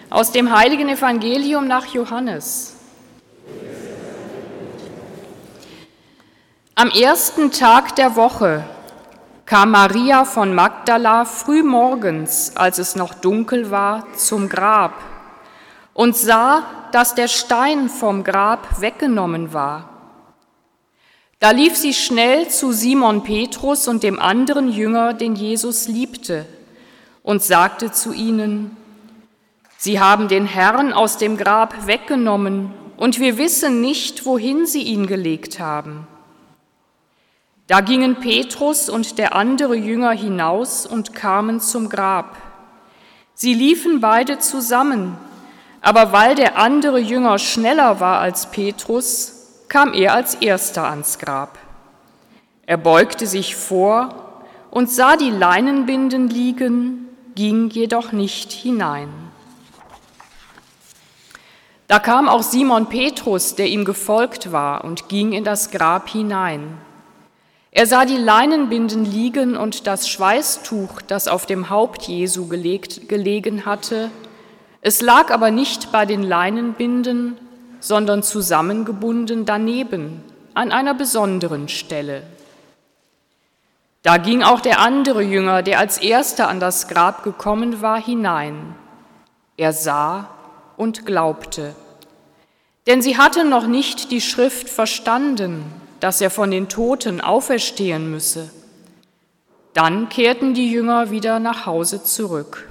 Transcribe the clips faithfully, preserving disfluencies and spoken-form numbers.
Aus dem heiligen Evangelium nach Johannes. Am ersten Tag der Woche kam Maria von Magdala früh morgens, als es noch dunkel war, zum Grab und sah, dass der Stein vom Grab weggenommen war. Da lief sie schnell zu Simon Petrus und dem anderen Jünger, den Jesus liebte, und sagte zu ihnen: Sie haben den Herrn aus dem Grab weggenommen, und wir wissen nicht, wohin sie ihn gelegt haben. Da gingen Petrus und der andere Jünger hinaus und kamen zum Grab. Sie liefen beide zusammen, aber weil der andere Jünger schneller war als Petrus, kam er als erster ans Grab. Er beugte sich vor und sah die Leinenbinden liegen, ging jedoch nicht hinein. Da kam auch Simon Petrus, der ihm gefolgt war, und ging in das Grab hinein. Er sah die Leinenbinden liegen und das Schweißtuch, das auf dem Haupt Jesu gelegt, gelegen hatte. Es lag aber nicht bei den Leinenbinden, sondern zusammengebunden daneben, an einer besonderen Stelle. Da ging auch der andere Jünger, der als erster an das Grab gekommen war, hinein. Er sah und glaubte, denn sie hatten noch nicht die Schrift verstanden, dass er von den Toten auferstehen müsse. Dann kehrten die Jünger wieder nach Hause zurück.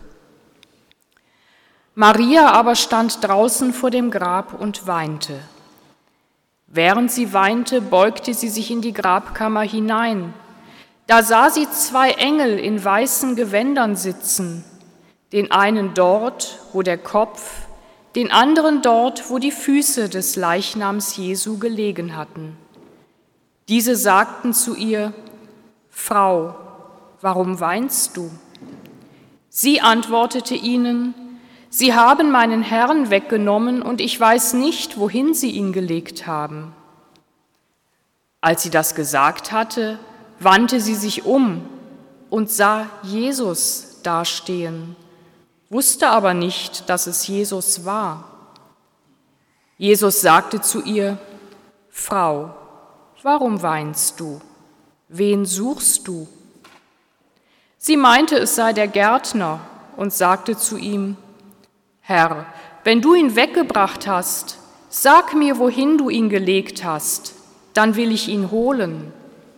Maria aber stand draußen vor dem Grab und weinte. Während sie weinte, beugte sie sich in die Grabkammer hinein. Da sah sie zwei Engel in weißen Gewändern sitzen, den einen dort, wo der Kopf, den anderen dort, wo die Füße des Leichnams Jesu gelegen hatten. Diese sagten zu ihr: Frau, warum weinst du? Sie antwortete ihnen: Sie haben meinen Herrn weggenommen und ich weiß nicht, wohin sie ihn gelegt haben. Als sie das gesagt hatte, wandte sie sich um und sah Jesus dastehen, wusste aber nicht, dass es Jesus war. Jesus sagte zu ihr: Frau, warum weinst du? Wen suchst du? Sie meinte, es sei der Gärtner und sagte zu ihm: Herr, wenn du ihn weggebracht hast, sag mir, wohin du ihn gelegt hast, dann will ich ihn holen.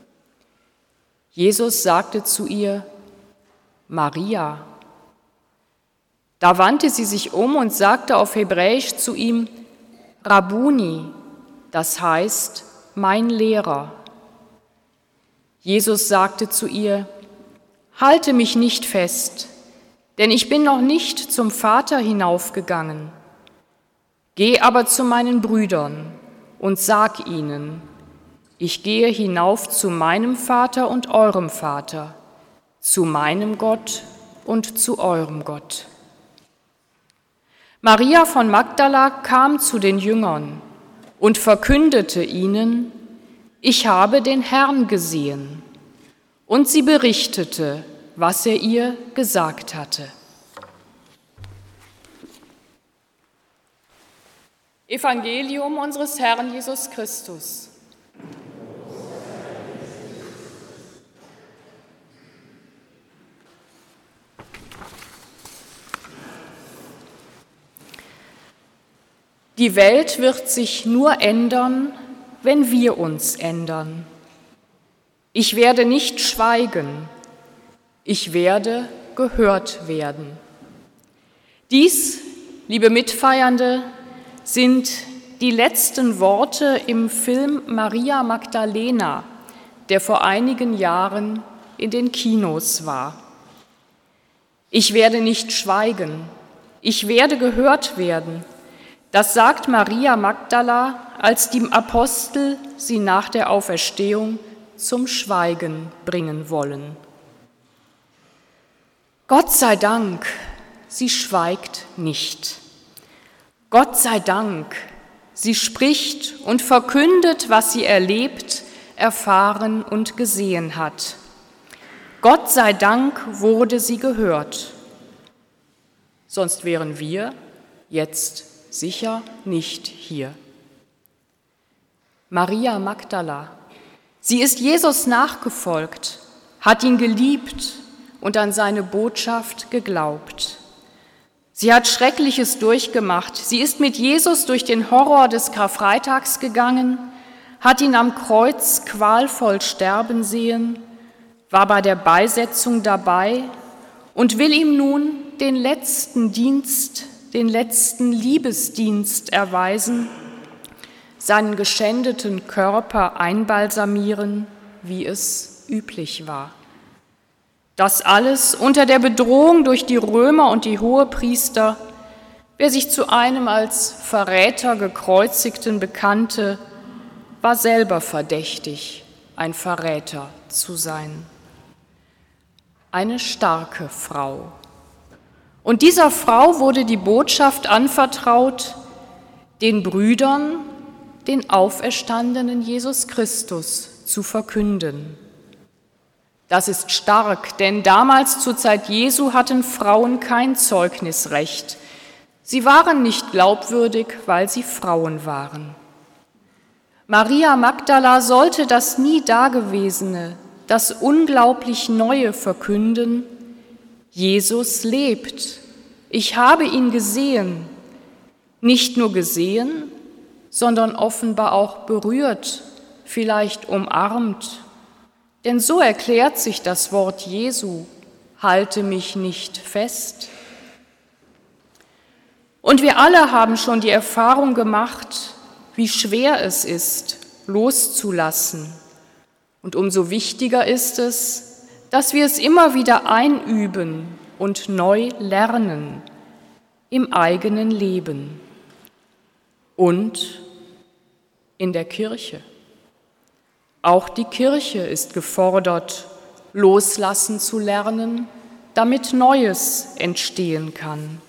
Jesus sagte zu ihr: Maria. Da wandte sie sich um und sagte auf Hebräisch zu ihm: Rabbuni, das heißt, mein Lehrer. Jesus sagte zu ihr: Halte mich nicht fest, denn ich bin noch nicht zum Vater hinaufgegangen. Geh aber zu meinen Brüdern und sag ihnen: Ich gehe hinauf zu meinem Vater und eurem Vater, zu meinem Gott und zu eurem Gott. Maria von Magdala kam zu den Jüngern und verkündete ihnen: Ich habe den Herrn gesehen. Und sie berichtete, was er ihr gesagt hatte. Evangelium unseres Herrn Jesus Christus. Die Welt wird sich nur ändern, wenn wir uns ändern. Ich werde nicht schweigen, ich werde gehört werden. Dies, liebe Mitfeiernde, sind die letzten Worte im Film Maria Magdalena, der vor einigen Jahren in den Kinos war. Ich werde nicht schweigen, ich werde gehört werden. Das sagt Maria Magdala, als die Apostel sie nach der Auferstehung zum Schweigen bringen wollen. Gott sei Dank, sie schweigt nicht. Gott sei Dank, sie spricht und verkündet, was sie erlebt, erfahren und gesehen hat. Gott sei Dank wurde sie gehört. Sonst wären wir jetzt sicher nicht hier. Maria Magdala, sie ist Jesus nachgefolgt, hat ihn geliebt und an seine Botschaft geglaubt. Sie hat Schreckliches durchgemacht. Sie ist mit Jesus durch den Horror des Karfreitags gegangen, hat ihn am Kreuz qualvoll sterben sehen, war bei der Beisetzung dabei und will ihm nun den letzten Dienst, den letzten Liebesdienst erweisen, seinen geschändeten Körper einbalsamieren, wie es üblich war. Das alles unter der Bedrohung durch die Römer und die Hohepriester. Wer sich zu einem als Verräter gekreuzigten bekannte, war selber verdächtig, ein Verräter zu sein. Eine starke Frau. Und dieser Frau wurde die Botschaft anvertraut, den Brüdern den auferstandenen Jesus Christus zu verkünden. Das ist stark, denn damals zur Zeit Jesu hatten Frauen kein Zeugnisrecht. Sie waren nicht glaubwürdig, weil sie Frauen waren. Maria Magdala sollte das nie Dagewesene, das unglaublich Neue verkünden: Jesus lebt. Ich habe ihn gesehen. Nicht nur gesehen, sondern offenbar auch berührt, vielleicht umarmt. Denn so erklärt sich das Wort Jesu: Halte mich nicht fest. Und wir alle haben schon die Erfahrung gemacht, wie schwer es ist, loszulassen. Und umso wichtiger ist es, dass wir es immer wieder einüben und neu lernen im eigenen Leben und in der Kirche. Auch die Kirche ist gefordert, loslassen zu lernen, damit Neues entstehen kann.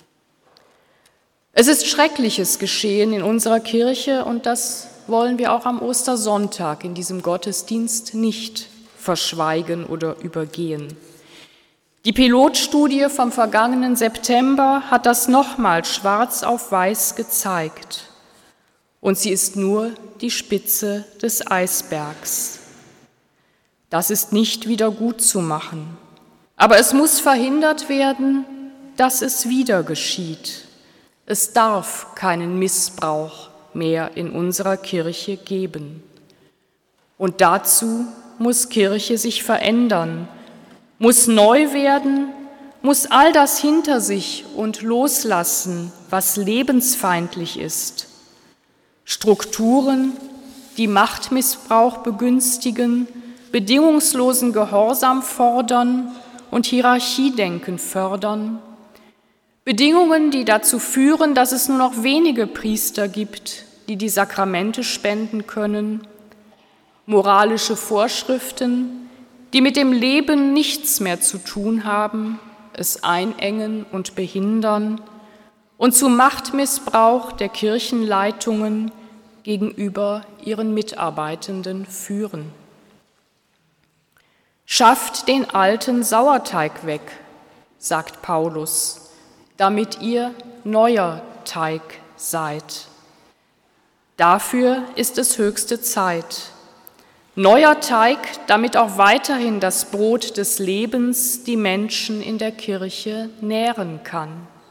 Es ist Schreckliches geschehen in unserer Kirche und das wollen wir auch am Ostersonntag in diesem Gottesdienst nicht verschweigen oder übergehen. Die Pilotstudie vom vergangenen September hat das nochmal schwarz auf weiß gezeigt. Und sie ist nur die Spitze des Eisbergs. Das ist nicht wieder gut zu machen. Aber es muss verhindert werden, dass es wieder geschieht. Es darf keinen Missbrauch mehr in unserer Kirche geben. Und dazu muss Kirche sich verändern, muss neu werden, muss all das hinter sich und loslassen, was lebensfeindlich ist. Strukturen, die Machtmissbrauch begünstigen, bedingungslosen Gehorsam fordern und Hierarchiedenken fördern. Bedingungen, die dazu führen, dass es nur noch wenige Priester gibt, die die Sakramente spenden können. Moralische Vorschriften, die mit dem Leben nichts mehr zu tun haben, es einengen und behindern und zu Machtmissbrauch der Kirchenleitungen gegenüber ihren Mitarbeitenden führen. Schafft den alten Sauerteig weg, sagt Paulus, damit ihr neuer Teig seid. Dafür ist es höchste Zeit. Neuer Teig, damit auch weiterhin das Brot des Lebens die Menschen in der Kirche nähren kann.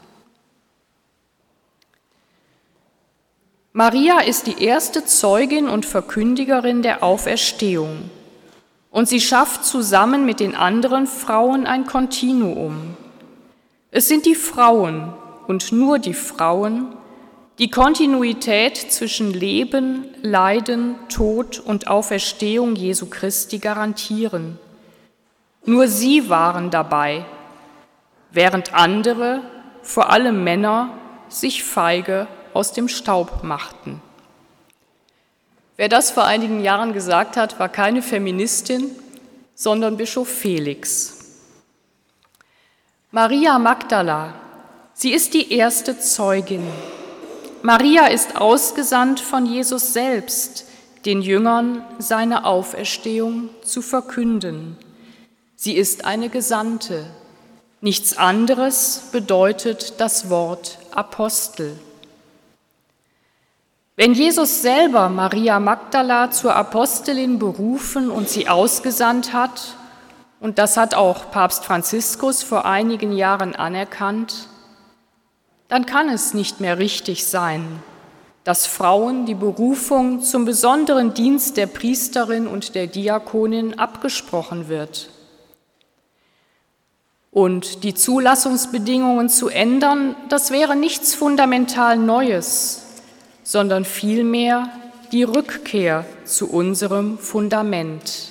Maria ist die erste Zeugin und Verkündigerin der Auferstehung und sie schafft zusammen mit den anderen Frauen ein Kontinuum. Es sind die Frauen und nur die Frauen, die Kontinuität zwischen Leben, Leiden, Tod und Auferstehung Jesu Christi garantieren. Nur sie waren dabei, während andere, vor allem Männer, sich feige aus dem Staub machten. Wer das vor einigen Jahren gesagt hat, war keine Feministin, sondern Bischof Felix. Maria Magdala, sie ist die erste Zeugin. Maria ist ausgesandt von Jesus selbst, den Jüngern seine Auferstehung zu verkünden. Sie ist eine Gesandte. Nichts anderes bedeutet das Wort Apostel. Wenn Jesus selber Maria Magdala zur Apostelin berufen und sie ausgesandt hat, und das hat auch Papst Franziskus vor einigen Jahren anerkannt, dann kann es nicht mehr richtig sein, dass Frauen die Berufung zum besonderen Dienst der Priesterin und der Diakonin abgesprochen wird. Und die Zulassungsbedingungen zu ändern, das wäre nichts fundamental Neues, sondern vielmehr die Rückkehr zu unserem Fundament.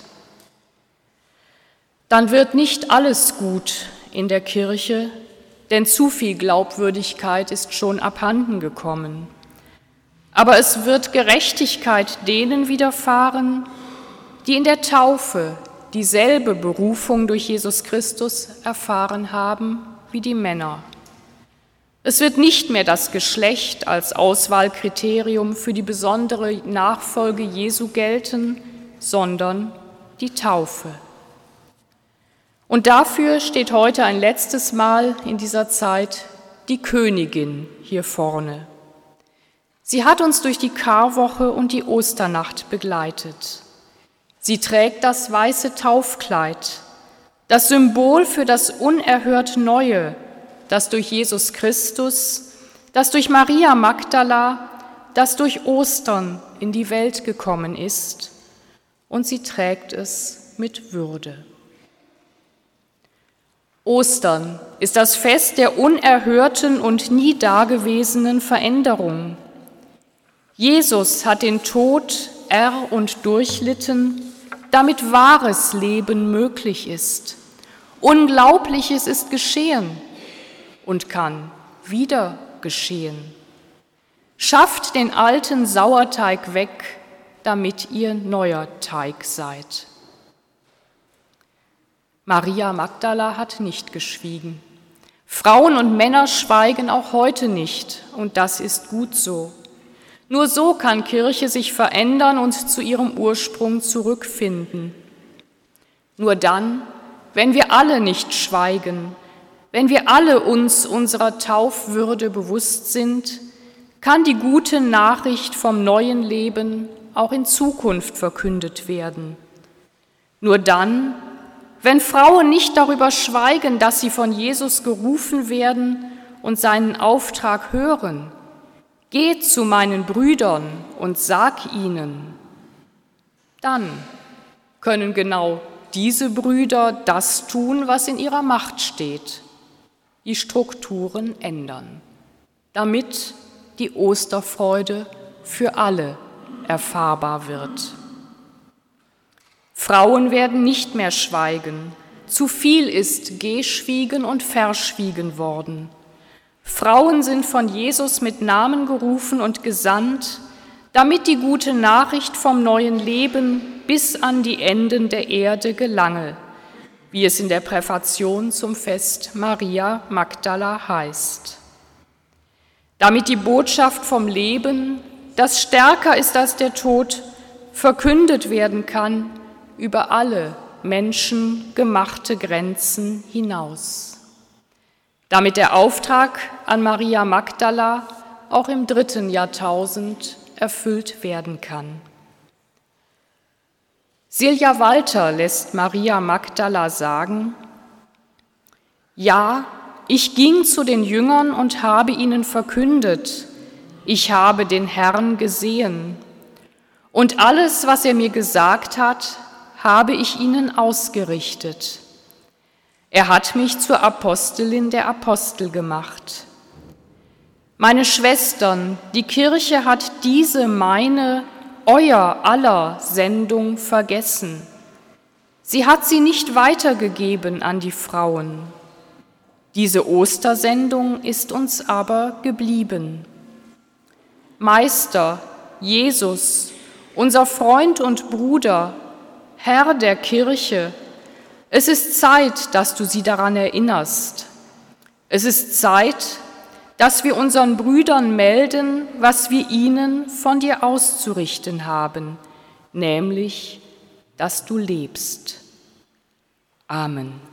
Dann wird nicht alles gut in der Kirche, denn zu viel Glaubwürdigkeit ist schon abhanden gekommen. Aber es wird Gerechtigkeit denen widerfahren, die in der Taufe dieselbe Berufung durch Jesus Christus erfahren haben wie die Männer. Es wird nicht mehr das Geschlecht als Auswahlkriterium für die besondere Nachfolge Jesu gelten, sondern die Taufe. Und dafür steht heute ein letztes Mal in dieser Zeit die Königin hier vorne. Sie hat uns durch die Karwoche und die Osternacht begleitet. Sie trägt das weiße Taufkleid, das Symbol für das unerhört Neue, das durch Jesus Christus, das durch Maria Magdala, das durch Ostern in die Welt gekommen ist, und sie trägt es mit Würde. Ostern ist das Fest der unerhörten und nie dagewesenen Veränderung. Jesus hat den Tod er- und durchlitten, damit wahres Leben möglich ist. Unglaubliches ist geschehen und kann wieder geschehen. Schafft den alten Sauerteig weg, damit ihr neuer Teig seid. Maria Magdala hat nicht geschwiegen. Frauen und Männer schweigen auch heute nicht, und das ist gut so. Nur so kann Kirche sich verändern und zu ihrem Ursprung zurückfinden. Nur dann, wenn wir alle nicht schweigen, wenn wir alle uns unserer Taufwürde bewusst sind, kann die gute Nachricht vom neuen Leben auch in Zukunft verkündet werden. Nur dann, wenn Frauen nicht darüber schweigen, dass sie von Jesus gerufen werden und seinen Auftrag hören, geht zu meinen Brüdern und sag ihnen, dann können genau diese Brüder das tun, was in ihrer Macht steht, die Strukturen ändern, damit die Osterfreude für alle erfahrbar wird. Frauen werden nicht mehr schweigen, zu viel ist geschwiegen und verschwiegen worden. Frauen sind von Jesus mit Namen gerufen und gesandt, damit die gute Nachricht vom neuen Leben bis an die Enden der Erde gelange, wie es in der Präfation zum Fest Maria Magdala heißt. Damit die Botschaft vom Leben, das stärker ist als der Tod, verkündet werden kann über alle menschengemachte Grenzen hinaus. Damit der Auftrag an Maria Magdala auch im dritten Jahrtausend erfüllt werden kann. Silja Walter lässt Maria Magdala sagen: Ja, ich ging zu den Jüngern und habe ihnen verkündet, ich habe den Herrn gesehen. Und alles, was er mir gesagt hat, habe ich ihnen ausgerichtet. Er hat mich zur Apostelin der Apostel gemacht. Meine Schwestern, die Kirche hat diese meine, euer aller Sendung vergessen. Sie hat sie nicht weitergegeben an die Frauen. Diese Ostersendung ist uns aber geblieben. Meister, Jesus, unser Freund und Bruder, Herr der Kirche, es ist Zeit, dass du sie daran erinnerst. Es ist Zeit, dass wir unseren Brüdern melden, was wir ihnen von dir auszurichten haben, nämlich, dass du lebst. Amen.